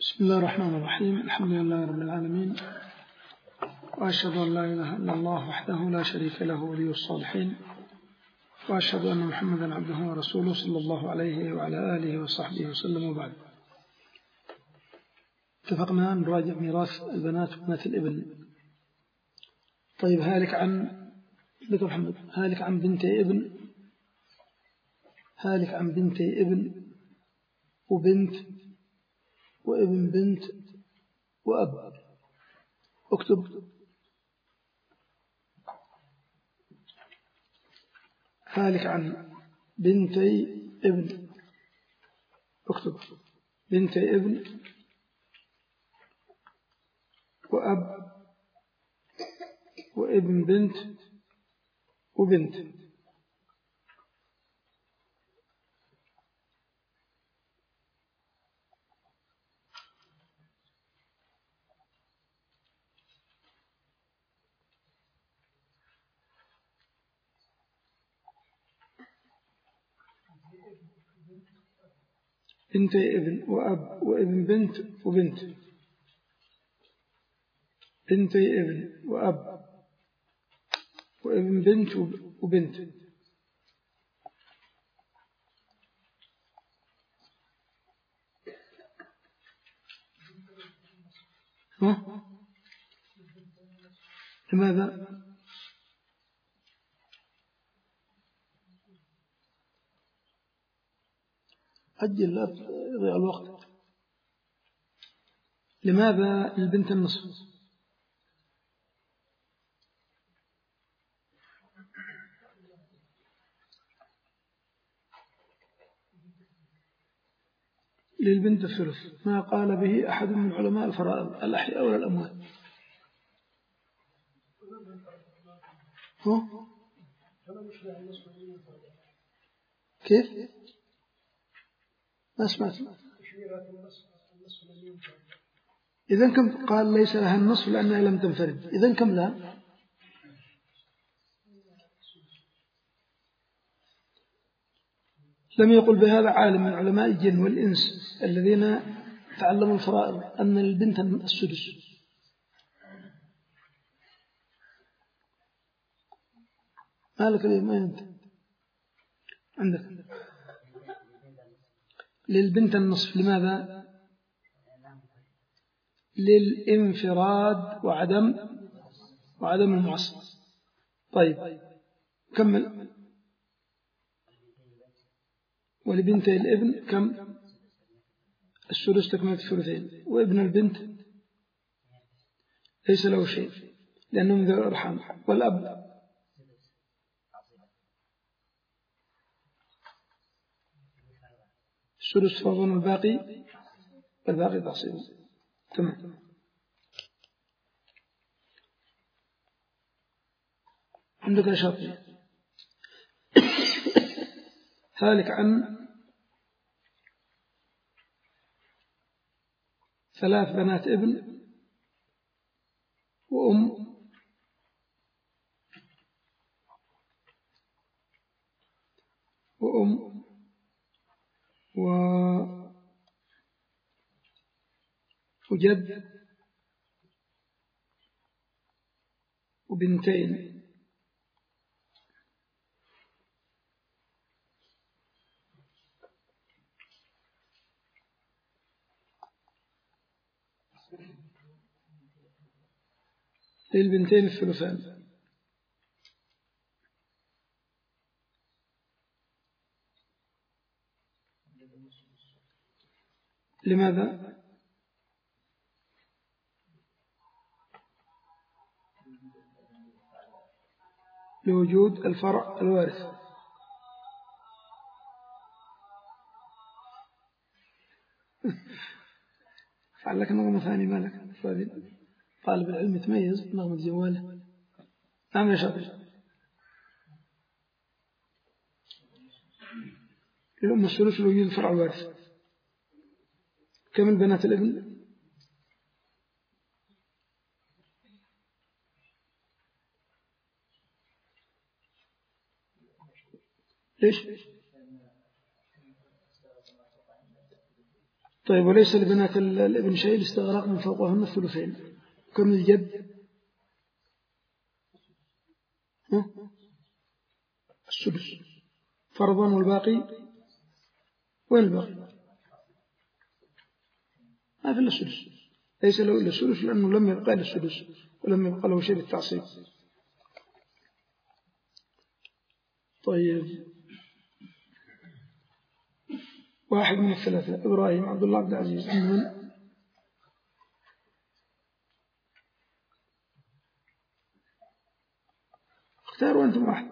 بسم الله الرحمن الرحيم. الحمد لله رب العالمين، وأشهد أن لا إله إلا الله وحده لا شريك له ولي الصالحين، وأشهد أن محمدا عبده ورسوله صلى الله عليه وعلى آله وصحبه وسلم. وبعد، اتفقنا أن نراجع ميراث البنات وبنات الابن. طيب، هالك عن بنتي ابن، هالك عن بنتي ابن وبنت وابن بنت وأب. اكتب: هالك عن بنتي ابن، اكتب: بنتي ابن وأب وابن بنت وبنت. بنتي ابن وأب وابن بنت وبنت. بنتي ابن وأب وابن بنت وبنت. ها؟ لماذا؟ أجل، لا يضيع الوقت. لماذا البنت النصف؟ للبنت الثلث، ما قال به أحد من علماء الفرائض الأحياء ولا الأموات. كيف؟ ما سمعت. إذن كم قال ليس لها النصف لأنها لم تنفرد؟ إذن كم لها؟ لم يقل بهذا عالم من علماء الجن والإنس الذين تعلموا الفرائض أن البنت السدس. مالك ليه ما أنت عندك للبنت النصف؟ لماذا؟ للانفراد وعدم المعصب. طيب، كمل. ولبنتي الابن كم؟ الثلث تكملة الثلثين. وابن البنت ليس له شيء لأنه من ذوي الأرحام. والأب الثلث فرض والباقي تعصيب. تمام. عندك شرط. هالك عن 3 بنات ابن وأم وجد وبنتين. للبنتين الثلثان. لماذا؟ لوجود الفرع الوارث. فعلك نغمة ثانية. مالك طالب العلم يتميز نغمة جواله. نعم يا شاطر. للأم الثلث لوجود الفرع الوارث. كم البنات الابن؟ ليش؟ طيب وليس لبنات الابن شيء الاستغراق من فوقهن الثلثين. كم الجد؟ السدس فرضا، والباقي وين الباقي؟ ما في إلا السدس، ليس له إلا السدس لأنه لم يبقى له السدس ولم يبقى له شيء للتعصيب. طيب واحد من الثلاثة، إبراهيم، عبد الله، عبد العزيز، من اختاروا أنتم واحد.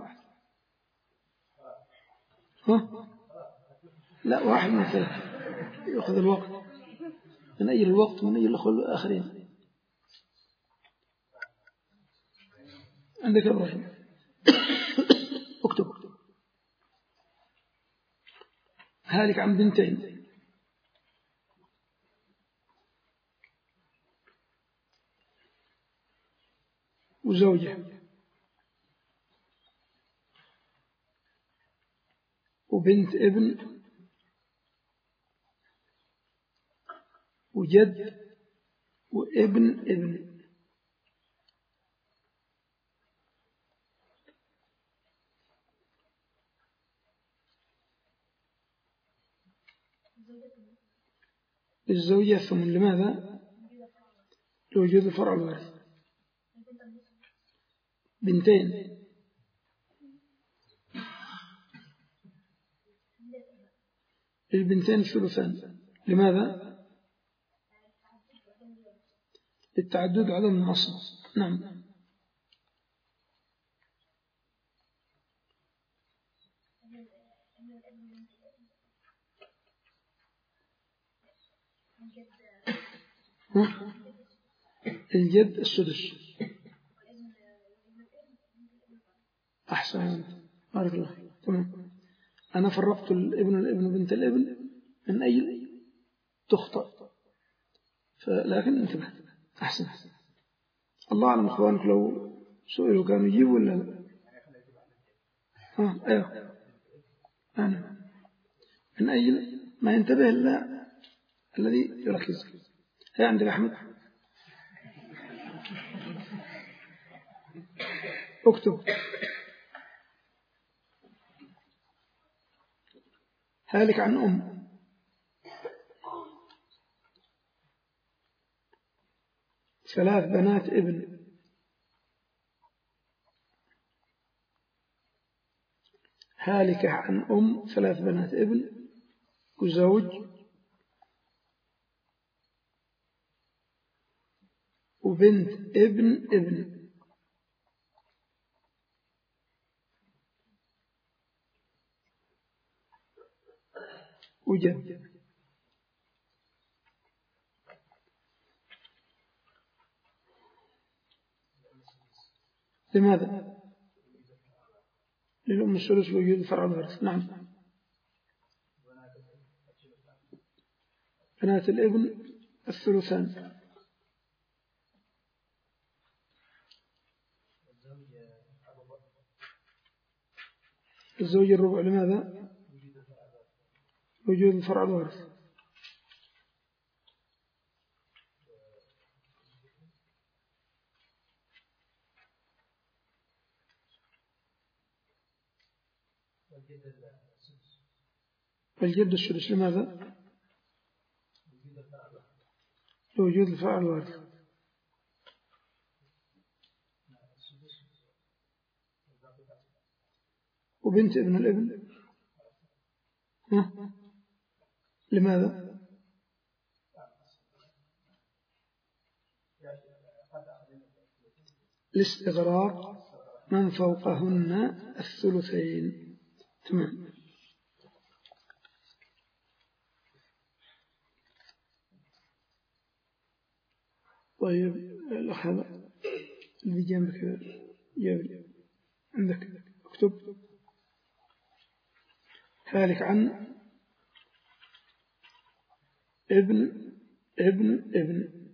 لا، واحد من الثلاثة يأخذ الوقت، من أي الوقت من أي الأخوة الآخرين. عندك إبراهيم، اكتب. هالك عن بنتين وزوجة وبنت ابن وجد وابن ابن. الزوجة ثم لماذا؟ لوجود الفرع الوارث. بنتين للبنتين الثلثان. لماذا؟ للتعدد عدم النصب. نعم. الجد السدس. أحسن، بارك الله. تمام. أنا فرقت الابن بنت الابن من أي تخطأ، لكن انتبه. أحسن. الله أعلم إخوانك لو سئلوا كانوا يجيبوا ولا لا. أيوه، أنا من أي ما ينتبه إلا الذي يركز. هي عندك أحمد، اكتب. هالك عن أم، ثلاث بنات ابن، هالكة عن أم، ثلاث بنات ابن وزوج وبنت ابن ابن وجد. لماذا؟ للأم الثلث وجود فرع الوارث. نعم. بنات الابن الثلثان. الزوج الربع. لماذا؟ وجود الفرع الوارث. والجد السدس. لماذا؟ لوجود الفرع الوارث. وبنت ابن الابن. لماذا؟ لاستغراق من فوقهن الثلثين. تمام. طيب الأخ هذا اللي جنبك جاوب. عندك اكتب. هالك عن ابن ابن ابن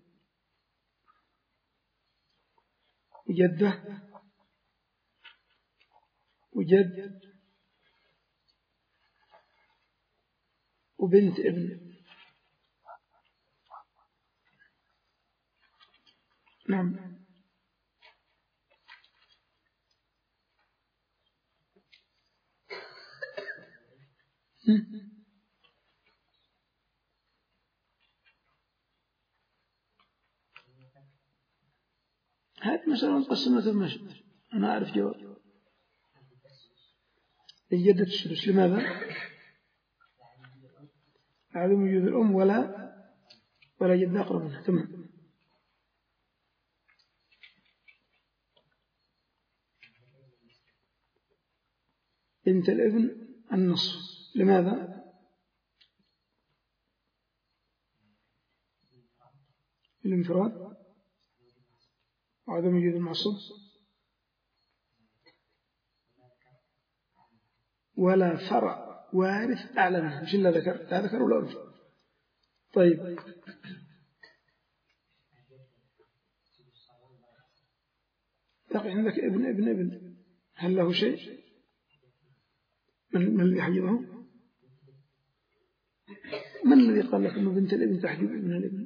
وجدة وجد وبنت ابن. نعم. هذه مسألة مقسمة المشي، أنا أعرف جواب. الجدة السدس لماذا؟ عدم وجود الأم ولا جد أقرب منها. تمام. بنت الابن النصف لماذا؟ الانفراد وعدم وجود المعصب ولا فرع وارث أعلى منه، مش إلا ذكر، لا ذكر ولا أنثى. طيب بقي عندك ابن، هل له شيء؟ من الذي يحجبه؟ من الذي قال لك أنه بنت الابن تحجب ابن الابن؟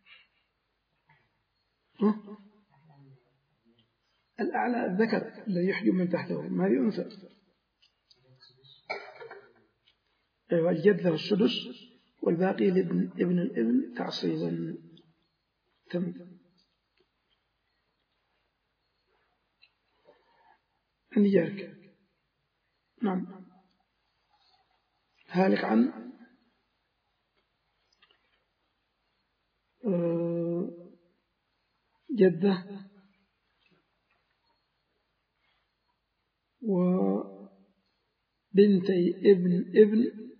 الأعلى الذكر الذي يحجب من تحته، ما هي أنثى. أيوة، الجد له السدس والباقي لابن الابن تعصيبا. تمام. عندي جارك. نعم. هالك عن جدة وبنتي ابن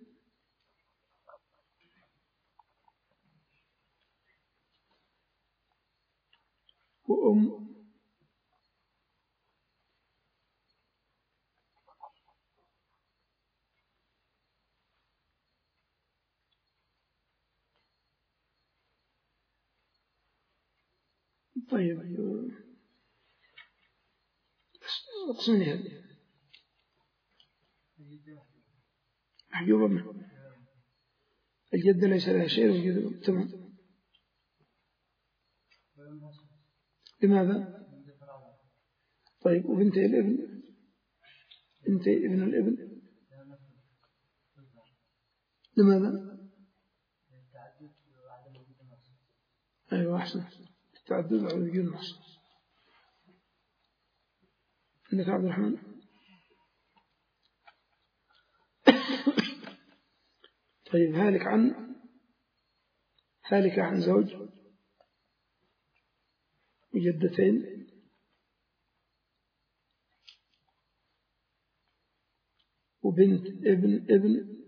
وأم طيب اقسمني هذه محجوبة منه. الجدة ليس لها شيء والجد. تمام. لماذا؟ طيب وبنتي الابن، بنتي ابن الابن لماذا؟ أيوة أحسن، التعدد على وجود المحصن. عندك عبد الرحمن. طيب هالك عن زوج وجدتين وبنت ابن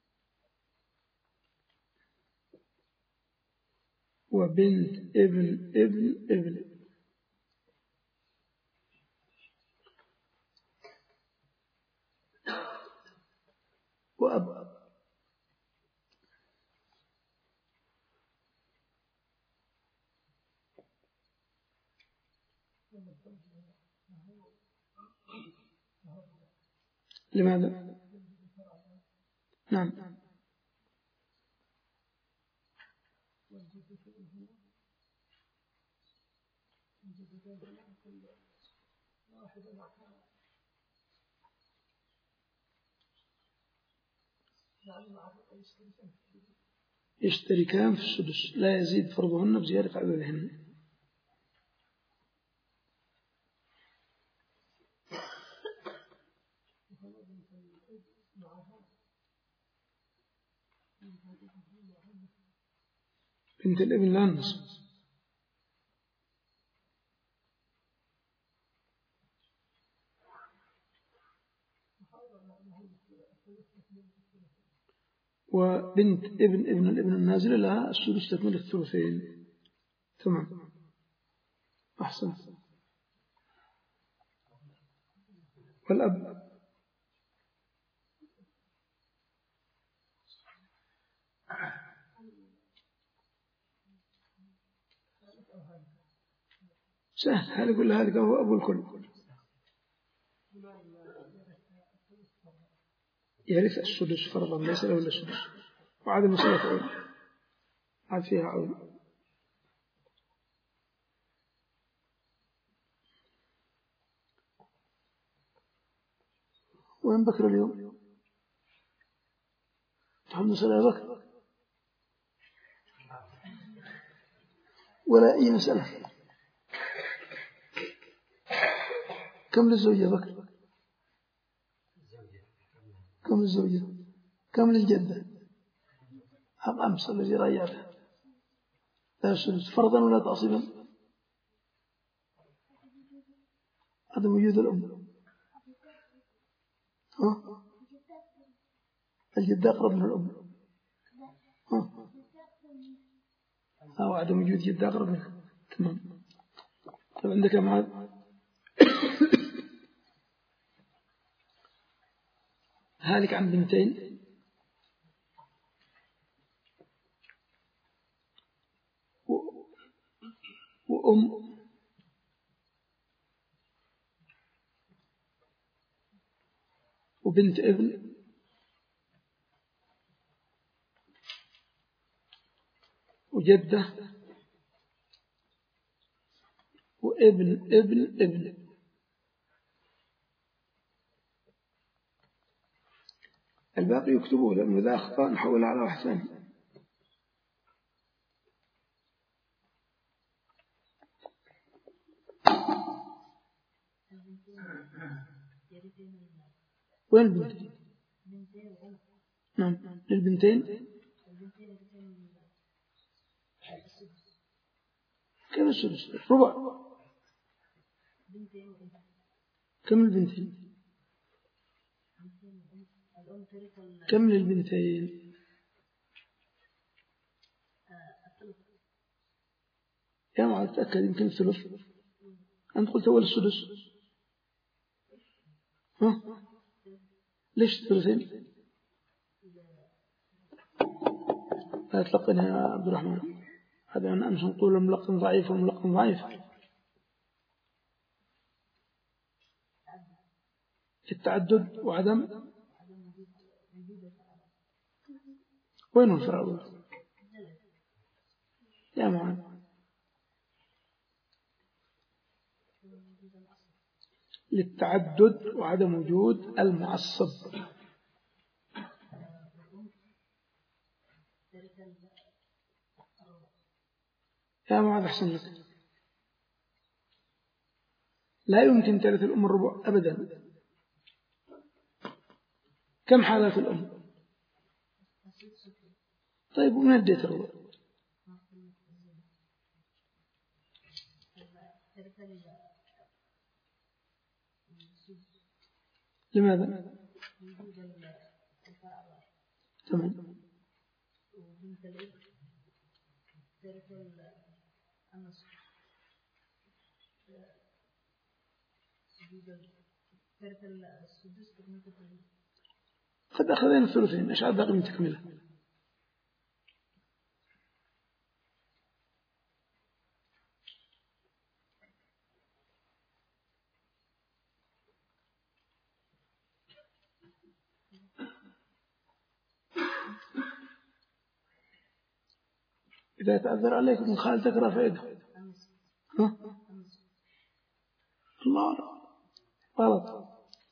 وبنت ابن وأب. لماذا؟ نعم. يشتركان في السدس، لا يزيد فرضهن بزيادة عددهن. بنت الابن لا النصف. وبنت ابن الابن النازل لها السدس تكمل الثلثين. تمام. أحسن. والأب سهل، هذا يقول هذا هو أبو الكل. يرث السدس فرضا ليس له إلا السدس، وعاد المسألة عود، عاد فيها عود. وين بكر اليوم؟ تحب مسألة بكر ولا أي مسألة؟ كم للزوجة بكر؟ كم للزوجة؟ كم للجدة؟ أمس الذي راجعته لا السدس فرضا ولا تعصيبا؟ عدم وجود الأم. ها؟ الجدة أقرب من الأم. ها؟ أو عدم وجود جدة أقرب منها. تمام. طيب عندك يا معاذ؟ هالك عن بنتين وأم وبنت ابن وجدة وابن ابن ابن. الباقي يكتبوه لأنه إذا أخطأ نحول على واحد ثاني. وين البنتين؟ نعم للبنتين. كم السدس؟ ربع. كم البنتين؟ كم للبنتين؟ يا معاذ تأكد يمكن الثلث. أنت قلت أول السدس. ها؟ ليش الثلثين؟ لا تلقنها يا عبد الرحمن. هذا أن أمس نقول ملقن ضعيف وملقن ضعيف. التعدد وعدم وين الفرع يا معاذ؟ للتعدد وعدم وجود المعصب. يا معاذ أحسن لك. لا يمكن ترث الأم الربع أبدا. كم حالات الأم؟ طيب ومن اديت الربع؟ لماذا؟ تمام. قد أخذين الثلثين. إيش عاد باقي من تكمله؟ إذا تأثر عليك من خالتك رفعته. ها؟ الله غلط.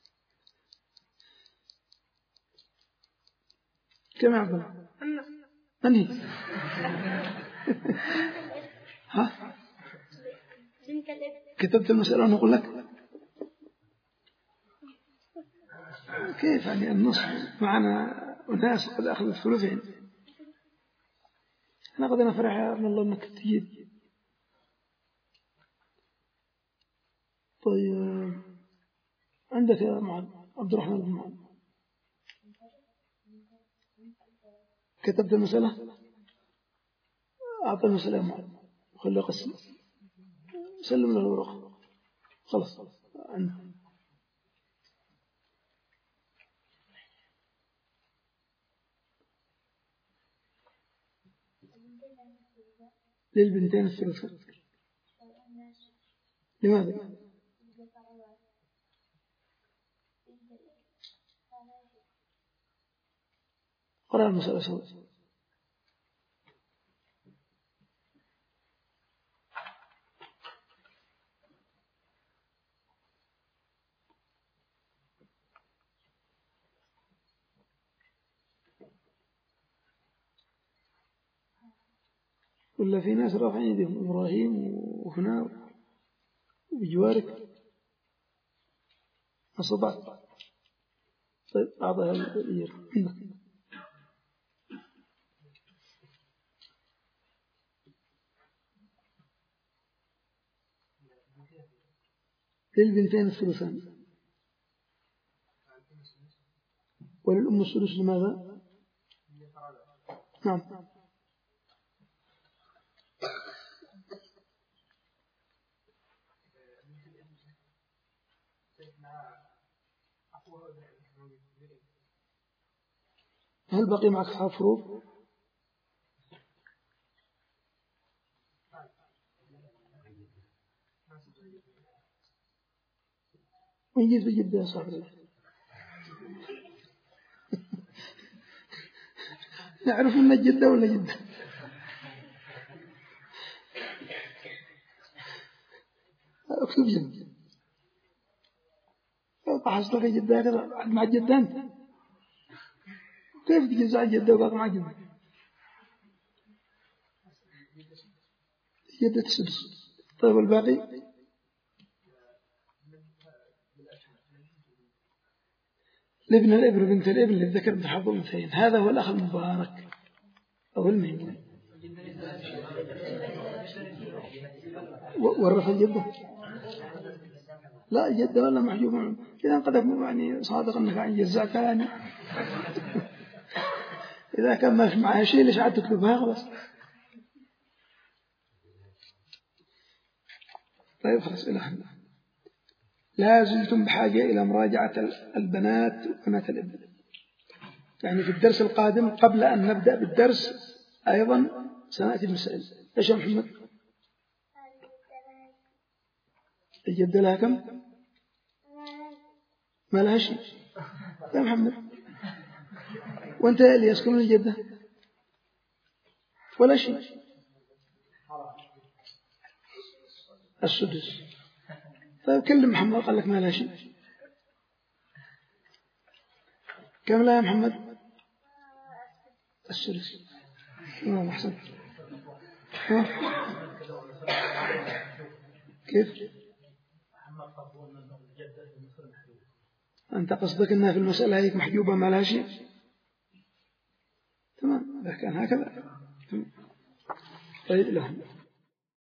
كم يعظم؟ من هي؟ ها؟ كتبت المسألة ونقول لك كيف يعني النصف معنا أناس قد أخذوا الثلثين. أنا قد نفرح يا ابن الله أنك تجيب. طيب عندك يا عبد الرحمن بن معاذ كتبت المسألة؟ أعطى المسألة يا معاذ وخليه قسم. سلم له الورق خلاص عنده. للبنتين الثلث. لماذا؟ قرأ المسألة سوا. ولا في ناس رافعين يدهم إبراهيم وهنا وبجوارك ما صدعت. طيب أعطها الإير عندك. للبنتين الثلثان وللأم الثلث. لماذا؟ نعم. هل بقي معك أصحاب فروض؟ وين جيت بجدة يا صاحبي؟ نعرف من جدة ولا جدة؟ اكتب جدة. لو طحست لك جدة كذا مع جدة أنت كيف تجزع جدة وقاك مع جدة؟ جدة السدس. طيب والباقي؟ لابن الابن بنت الابن للذكر بحظ الأنثيين. هذا هو الأخ المبارك أو الميمون. ورث الجدة؟ لا جدة ولا محجوب عنه. إذا قد أكون يعني صادق أنك عن جزاء كلامي. إذا كان ما في معها شيء ليش عاد تطلبها خلاص. طيب خلاص إلى هنا. لا زلتم بحاجة إلى مراجعة البنات وبنات الابن. يعني في الدرس القادم قبل أن نبدأ بالدرس أيضا سنأتي بمسائل. إيش يا محمد؟ الجدة لها كم؟ ما لها شيء يا محمد. وانت اللي يسكن الجدة ولا شيء. السدس. طيب كلم محمد قال لك ما لها شيء. كم لا يا محمد؟ السدس. نعم أحسن. كيف أنت قصدك أنها في المسألة هيك محجوبة ما لها شيء؟ تمام إذا كان هكذا. طيب لهم